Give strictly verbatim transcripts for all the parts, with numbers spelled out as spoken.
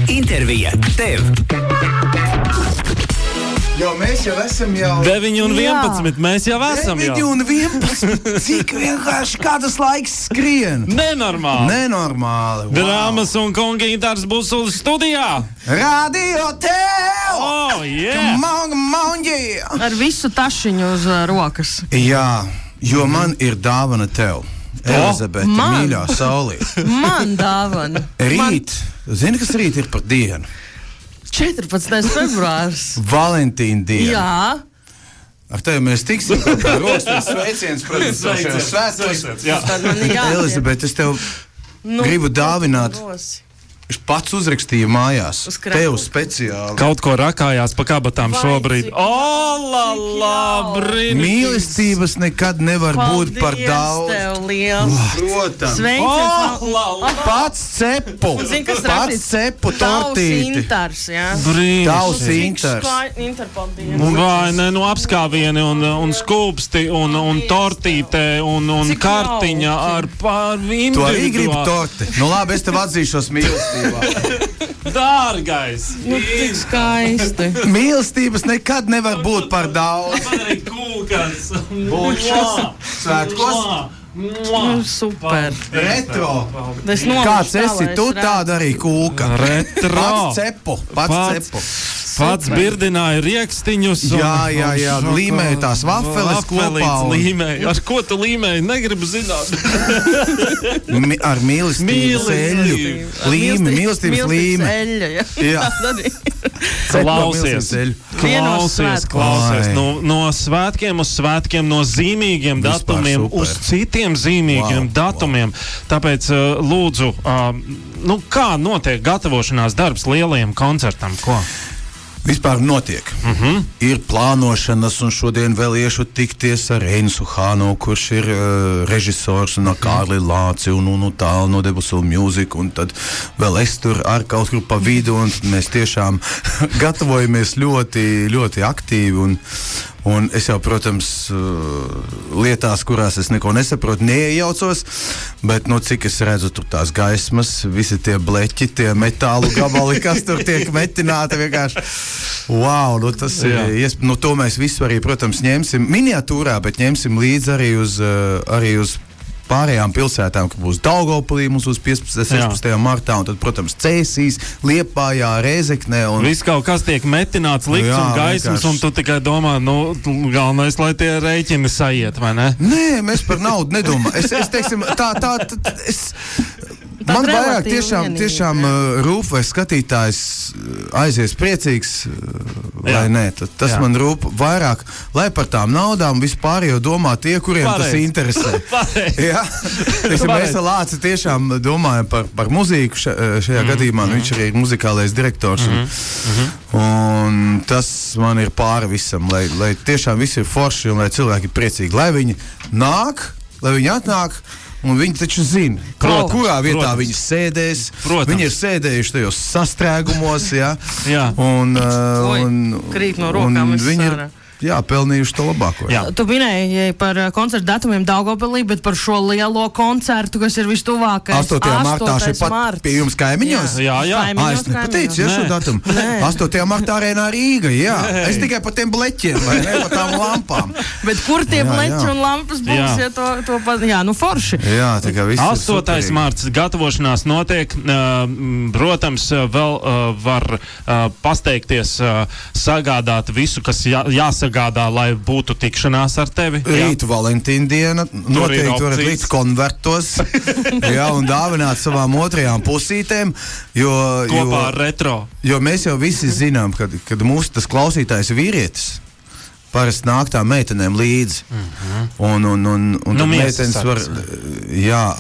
Intervija tev. Jo mēs jau esam jau... deviņi un vienpadsmit, mēs jau esam jau. deviņi un vienpadsmit, cik vienkārši kādas laiks skrien. Nenormāli. Nenormāli, wow. Drāmas un kungi Intārs Busulis studijā. Radio tev! Oh, yeah! Come on, come on, yeah! Ar visu tašiņu uz uh, rokas. Jā, jo man ir dāvana tev. Elizabete, Man? mīļā saulīt. Man dāvana. Rīt, zini, kas rīt ir par dienu? četrpadsmitais februārs. Valentīna diena. Jā. Ar tevi mēs tiksim, kā rokas sveiciens, protams, šajos svētkos. Tad man ir jātiem. Elizabete, es tev Nu, gribu dāvināt. rosi. Es pats uzrakstīju mājās. Uz krēsla. Tev speciāli. Kaut ko rakājās pa kabatām Vai, šobrīd. cik- O, la, la, jauki. brīnums. Mīlestības nekad nevar būt par Paldies daudz. tev liels. Protams. Sveiciens. O, la, la. Pats cepu. Zini, kas Pats rakstīts? cepu Tavs tortīti. Intars, jā. Tavs Brīnišķīgi. Intars. Interpaldienas. Vai ne, nu apskāvieni un, un skūpsti un, un tortīte un, un Cik kartiņa jauki. ar pār Tu arī gribi individuāli. torti. Nu labi, es tev atzīšos mīlestībā. Dārgais. Nu, cik skaisti. Mīlestības nekad nevar būt par daudz. Padarīt kūkas. Bučas. Svētkos. Nu, super. Retro. Es nomušu Kāds tā, esi lai tu, es redzu. tāda arī kūka. Retro. Pats cepu. Pats Pats. cepu. Pats birdināja riekstiņus. un- Jā, jā, jā, un šoko- līmēja tās vafeles Vafelītes kopā un- Līmēja. Ar ko tu līmēji? Negribu zināt. Mi, ar mīlestības Mīlestība. eļļu. Līmi, mīlestības līmi. Eļļa, jā. Jā. Tā arī. Klausies, Ceļu. Vienos klausies, svētkos. klausies. Ai. No, no svētkiem uz svētkiem, no zīmīgiem Vispār datumiem super. uz citiem zīmīgiem Wow, datumiem. Tāpēc, uh, lūdzu, uh, nu, kā notiek gatavošanās darbs lielajam koncertam? Ko? Vispār notiek. Uh -huh. Ir plānošanas, un šodien vēl iešu tikties ar Reinsu Hānu, kurš ir uh, režisors, un ar Kārli Lāci un, un, un tālu no Debussy Music, un tad vēl es tur ar kaut kur pa vidu, un mēs tiešām gatavojamies ļoti, ļoti aktīvi, un, un es jau, protams, uh, lietās, kurās es neko nesaprotu, neiejaucos, bet, nu, cik es redzu tur tās gaismas, visi tie bleķi, tie metālu gabali, kas tur tiek metināti vienkārši. Wow, nu tas Jā. ir, iesp... nu to mēs visu arī, protams, ņemsim miniatūrā, bet ņemsim līdzi arī uz, uh, arī uz pārējām pilsētām, ka būs Daugavpilī, mums būs piecpadsmitajā, sešpadsmitajā martā, un tad, protams, Cēsīs, Liepājā, Rēzeknē. Un... Viss kaut kas tiek metināts, likts Jā, un gaismas, vienkārši. un tu tikai domā, nu, galvenais, lai tie rēķini saiet, vai ne? Nē, mēs par naudu nedomājam. Es, es teiksim, tā, tā, tā, tā es... Tā Man vairāk relatīvi tiešām, vienīgi, tiešām jā. uh, rūp, vai skatītājs uh, aizies priecīgs, uh, vai Jā. nē. Tad, tas Jā. man rūp vairāk, lai par tām naudām vispār jau domā tie, kuriem tas Pareizi. interesē. Pareizi. Jā, Teiksim, mēs ar Lāci tiešām domājam par, par mūziku še, šajā mm -hmm. gadījumā. Nu, viņš arī ir muzikālais direktors. Un, mm -hmm. un tas man ir pāri visam, lai, lai tiešām visi ir forši un lai cilvēki ir priecīgi. Lai viņi nāk, lai viņi atnāk. Un viņi taču zina, Protams, kurā vietā protams. viņi sēdēs. Protams. Viņi ir sēdējuši tajos sastrēgumos, jā. Jā. Un, uh, Oi, un, krīt no rokām un viss viņi ir ārā. jā, pelnījuši to labāko. Jā. Tu minēji par uh, koncertu datumiem Daugavpilī, bet par šo lielo koncertu, kas ir vistuvākais. astotajā martā šeit pat marts. pie jums kaimiņos. Jā, jā. Ah, Kaimiņos, es nepateicu, ja Nē. šo datumu. Nē. astotajā martā arēnā Rīga, jā. Es tikai par tiem bleķiem, vai ne, par tām lampām. Bet kur tie Jā, bleķi jā. un lampas būs, Jā. ja to, to pat, jā, nu forši. Jā, tā kā viss ir astotais superīgi. marts gatavošanās notiek. Uh, m, protams, uh, vēl uh, var uh, pasteikties, uh, sagādāt visu, kas jā, jāsagādā, lai būtu tikšanās ar tevi. Rīt Valentīna diena, noteikti varat opcijas. likt konvertos, jā, un dāvināt savām otrajām pusītēm, jo, Kopā jo, ar retro. jo mēs jau visi zinām, kad, kad mūsu tas klausītājs vīrietis parasti nāk tām meitenēm līdzi. Mm-hmm. Un, un, un, un Nu, tad miesas meitenes var, sargs. jā,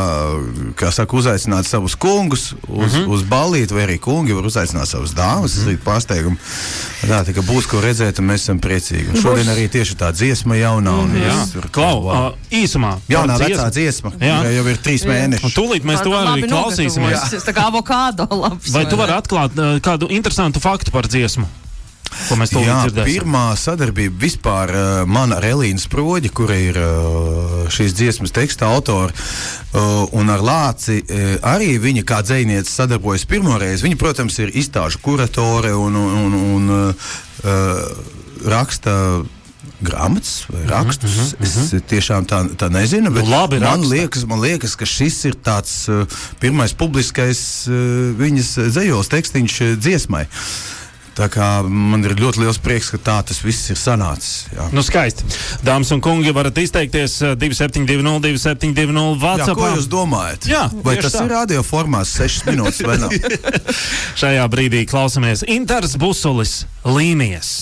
uh, kā saka, uzaicināt savus kungus uz, mm-hmm. uz ballīti, vai arī kungi var uzaicināt savus dāmas, mm-hmm. tas ir pārsteigums. Tā, tā kā būs ko redzēt, un mēs esam priecīgi. Un šodien arī tieši tā dziesma jaunā. Un Jā, viss tur, Klau, wow. uh, īsumā. Jaunā par vecā dziesmu. dziesma, Jā. kurai jau ir trīs Jā. Un mēneši. tūlīt mēs to Labi arī klausīsimies. nogatavojusies, tā kā avokādo labs. Vai tu vari atklāt uh, kādu interesantu faktu par dziesmu? ko mēs tūlīt Jā, dzirdēsim. Pirmā sadarbība vispār uh, man ar Elīnu Sproģi, kura ir uh, šīs dziesmas teksta autora, uh, un ar Lāci uh, arī viņa kā dzejniece sadarbojas pirmoreiz. Viņa, protams, ir izstāžu kuratore un, un, un, un uh, raksta grāmatas vai rakstus. Mm-hmm, mm-hmm. Es tiešām tā, tā nezinu, bet nu, labi, man, liekas, man liekas, ka šis ir tāds uh, pirmais publiskais uh, viņas dzejols tekstiņš uh, dziesmai. Tā kā man ir ļoti liels prieks, ka tā tas viss ir sanācis. Jā. Nu, skaisti. Dāmas un kungi, varat izteikties divi septiņi divi nulle divi septiņi divi nulle WhatsApp. Jā, ko jūs domājat? Jā, vai tas tā. ir radio formās sešas minūtes vai nav? Šajā brīdī klausamies Intars Busulis Līnijas.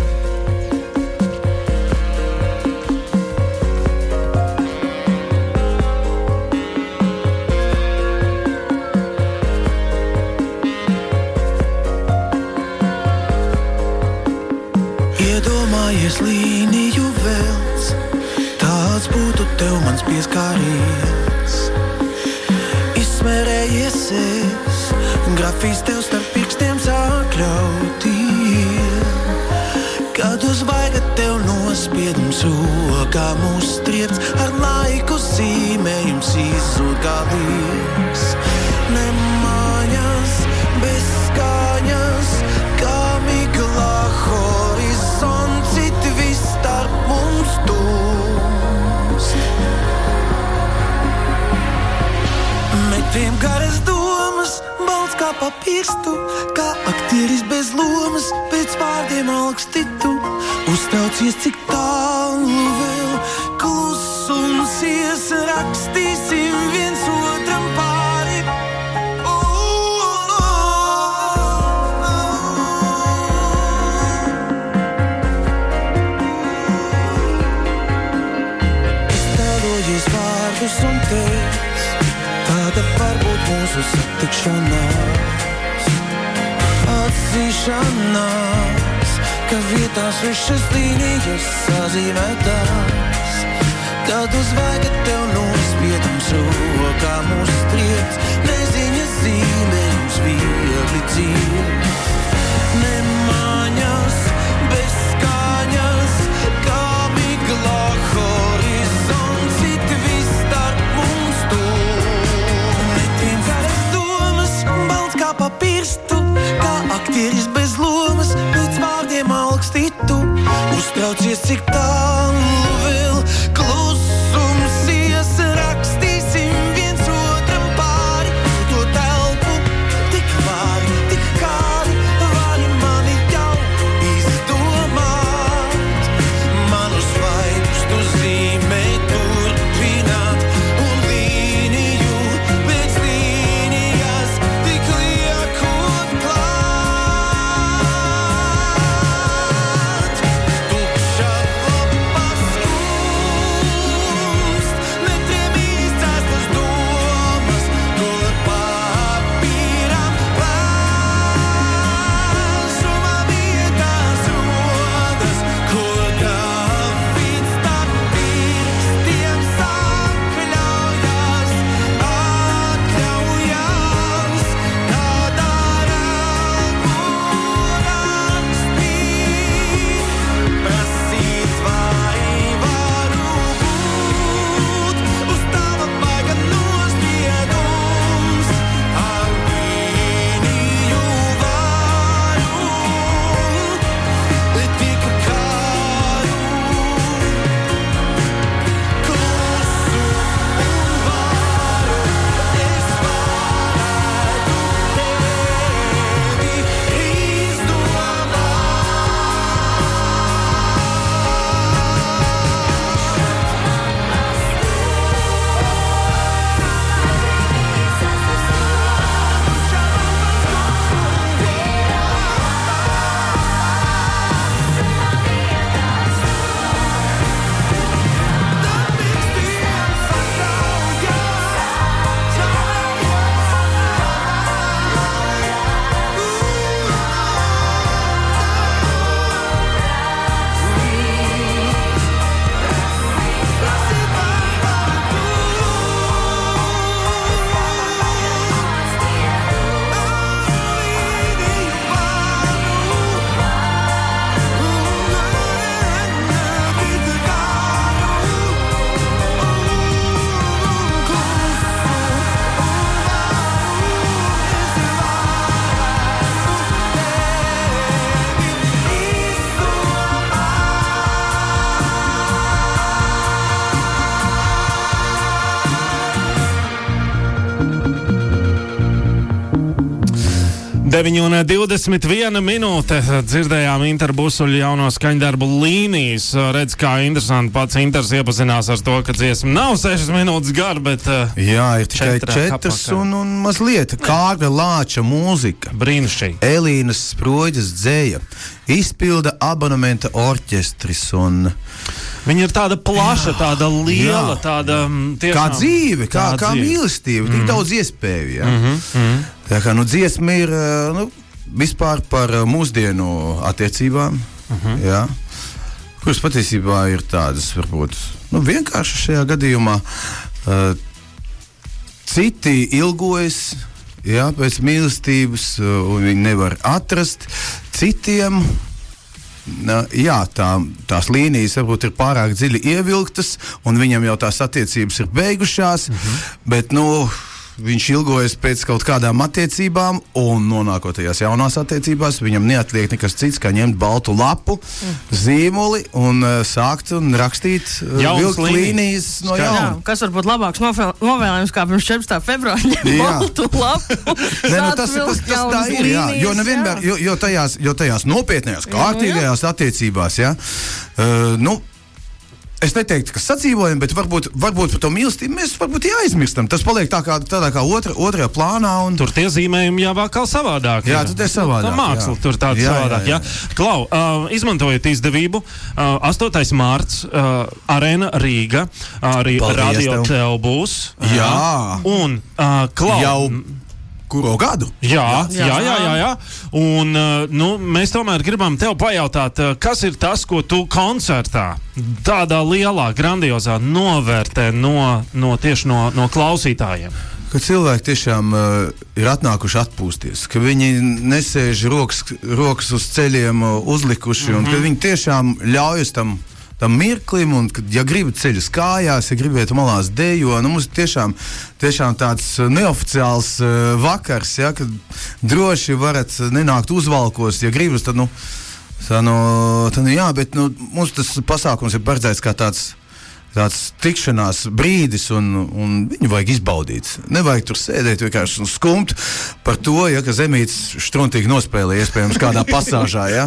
Iedomājies līniju velts, tāds būtu tev mans pieskāriens. Izsmērējies es, grafīs tev starp pirkstiem sakļautiem. Kad uz vaiga tev nospiedums rokām uzstriepts, ar laiku zīmējums izzūd galīgs. Nemājas, bez skaņas, kā miglā horizonts, it viss starp mums tūst. Metiem garas domas, balts kā papirstu, kā aktieris bez lomas, pēc vārdiem augstitu. Uztraucies, cik tālu vēl, klusums ies, rakstīsim viens otram pāri. Iztēlojies vārdus un teic, tāda varbūt mūsu satikšanās, atzīšanās, ka vietā svešas līnijas sazīmētās. Kad uz vaiga tev nospiedums rokām uzstriepts, neziņas zīmējums viegli dzīves. Nemāņas, bez skaņas, kā miglā horizonts, it viss starp mums tūst. Metiem garas domas, balts kā papirstu, kā aktieris bez lomas, pēc vārdiem augstitu. Uztraucies, cik tālu vēl, klusums ies, rakstīsim viens otram. deviņi un divdesmit viena minūte. Dzirdējām Interbusuļu jauno skaņdarbu līnijas. Redz, kā interesanti pats Inters iepazinās ar to, ka dziesma nav sešas minūtes gara, bet jā, ir tikai četras un, un mazliet Kārļa Lāča mūzika. Brīnišķīgi. Elīnas Sproģes dzēja. Izpilda abonementa orķestris un... Viņa ir tāda plaša, tāda liela, jā, tāda tiešām... Kā dzīve, kā, kā, kā dzīve. mīlestība, mm. tik daudz iespēju, jā. Mm -hmm. Tā kā, nu, dziesma ir, nu, vispār par mūsdienu attiecībām, mm -hmm. jā, kuras patiesībā ir tādas, varbūt, nu, vienkārši šajā gadījumā. Uh, citi ilgojas, jā, pēc mīlestības, uh, un viņi nevar atrast citiem. Na, jā, tā, tās līnijas varbūt ir pārāk dziļi ievilktas, un viņam jau tās attiecības ir beigušās, mm-hmm. bet, nu, viņš ilgojas pēc kaut kādām attiecībām, un nonākot tajās jaunās attiecībās, viņam neatliek nekas cits, kā ņemt baltu lapu, mm. zīmoli un uh, sākt un rakstīt uh, vilkt līnijas no jauna. Jā, kas varbūt labāks novēlējums kā pirms četrpadsmitā februāra ņemt baltu lapu. Nē, nu, tas, tas, tas tā ir, jā, jo nevienmēr, jo, jo, tajās, jo tajās nopietnējās, kārtīgajās attiecībās, jā, uh, nu, es neteiktu, ka sadzīvojam, bet varbūt, varbūt par to mīlestību mēs varbūt jāizmirstam. Tas paliek tā kā, tādā kā otra, otrajā plānā. Un... Tur tie zīmējumi jau vēl savādāk. Jā, tur tie savādāk. Tā māksla jā. tur tāda jā, savādāk. Jā, jā. Jā. Klau, uh, izmantojiet izdevību. Uh, astotais mārts, uh, Arēna Rīga, arī Paldies Radio tev. Tev būs. Jā. Un, uh, Klau... Jau... Kuro gadu? Jā, jā, jā, jā, jā, jā. Un nu, mēs tomēr gribam tev pajautāt, kas ir tas, ko tu koncertā tādā lielā, grandiozā novērtē no, no tieši no, no klausītājiem? Ka cilvēki tiešām uh, ir atnākuši atpūsties, ka viņi nesēž rokas, rokas uz ceļiem uh, uzlikuši, mm-hmm. un ka viņi tiešām ļaujas tam tam mirklim, un, kad, ja gribat ceļus kājās, ja gribat malās dejo, nu, mums tiešām, tiešām tāds neoficiāls uh, vakars, ja, kad droši varat nenākt uzvalkos, ja gribat, tad, nu, tā, nu, tad, nu, jā, bet, nu, mums tas pasākums ir paredzēts kā tāds, tāds tikšanās brīdis, un, un viņu vajag izbaudīt. Nevajag tur sēdēt vienkārši un skumt par to, ja, ka Zemītis štruntīgi nospēlē, iespējams, kādā pasāžā, ja.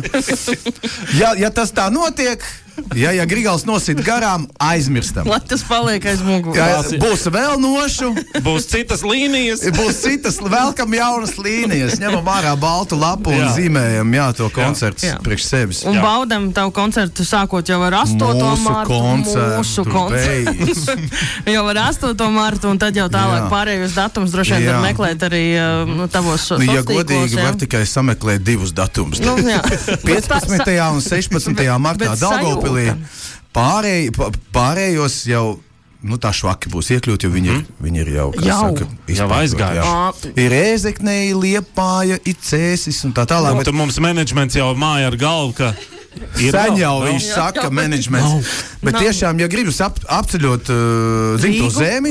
Ja, ja tas tā notiek, ja, ja Grigals nosit garām, aizmirstam. Lai tas paliek aiz muguras. Ja, būs vēl nošu. Būs citas līnijas. Būs citas, vēlkam jaunas līnijas. Ņemam ārā baltu lapu un jā. zīmējam, jā, to koncertu priekš sevis. Un jā. baudam tavu koncertu sākot jau ar astoto martu. Koncertu, mūsu koncertu. Jau ar astoto martu, un tad jau tālāk jā. pārējos datums droši vien var meklēt arī nu, tavos sociālos nu, ja tīklos. Godīgi, var tikai sameklēt divus datumus. Nu, piecpadsmitajā un sešpadsmitajā martā Daugavpilī. Pārēj, pārējos jau nu, tā švaki būs iekļūt, jo viņi ir, mm. viņi ir jau, kā jau. saka, jau aizgājuši. Ir Ēzeknei, Liepāja, ir Cēsis un tā tālāk. No, bet... tu mums menedžments jau māja ar galvu, ka Sen jau no? viņš jā, saka, menedžments. No. Bet no. tiešām, ja gribas ap, apceļot uh, dzimto zemi,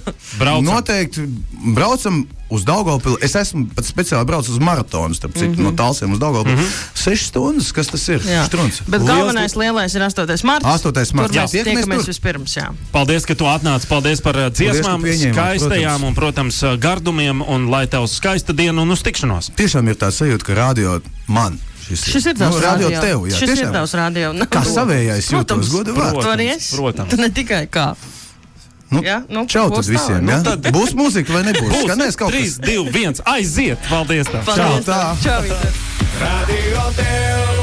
noteikti braucam uz Daugavpili. Es esmu pat speciāli braucis uz maratonu, starp citu, mm -hmm. no Talsiem uz Daugavpili. Mm -hmm. Sešas stundas, kas tas ir? Strunts. Bet galvenais lielais ir astotais marts. astotais marts. Tur mēs jā, tiekamies vispirms, jā. Paldies, ka tu atnāc. Paldies par uh, dziesmām, Paldies, skaistajām protams. un, protams, uh, gardumiem, un lai tev skaista diena un uz tikšanos. Tiešām ir tā sajūta, ka radio man. Šis ir, Šis ir tavs nu, radio. radio tev, jā, Šis tiešām. ir tavs radio. Kā savējais jūtos, godu vārdu. Protams, protams. Tu ne tikai kā. Nu, ja? nu, čau tad visiem, tā, ja? nu, tad... Būs mūzika vai nebūs? Būs, Skanēs kaut kas. trīs, divi, viens, aiziet! Paldies tev! Paldies Čau, tā! Čau, Radio Tev!